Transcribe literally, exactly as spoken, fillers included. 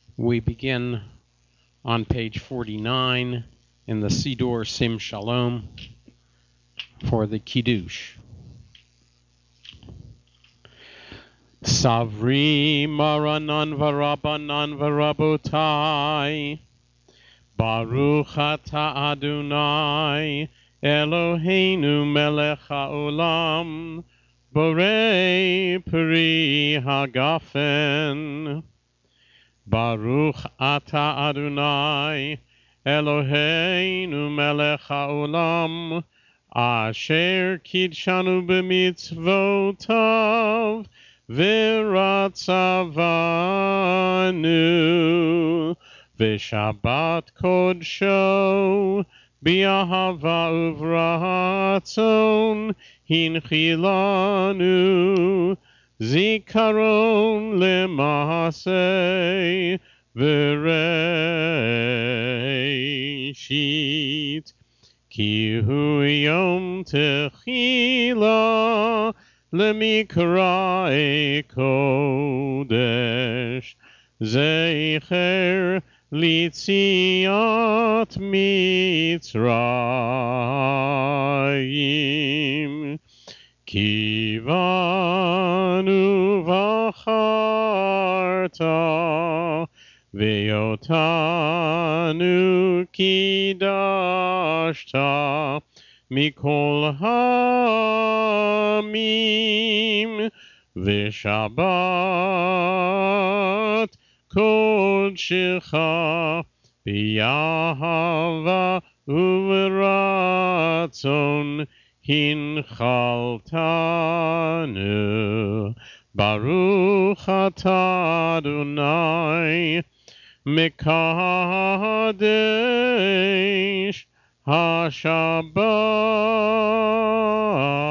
We begin on page forty-nine in the Siddur Sim Shalom for the Kiddush. Savri Maranan Varabanan Varabotai Baruch Ata Adonai Eloheinu Melech HaOlam Borei Peri Hagafen Baruch Ata Adonai Eloheinu Melech HaOlam Asher Kidshanu B'mitzvotav V'ratzavanu V'shabbat Kodsho B'ahava uvratzon Hinchilanu Zikaron Lemase V'reishit Ki hu yom techila Lemikra kodesh Zecher Litziat Mitzrayim Kivanu v'charta Ve'otanu kidashta Mikol ha'amim Ve'shabbat Kodshecha B'yahava uv'ratzon Hinchaltanu Baruch Ata Adonai Mekadesh HaShabbat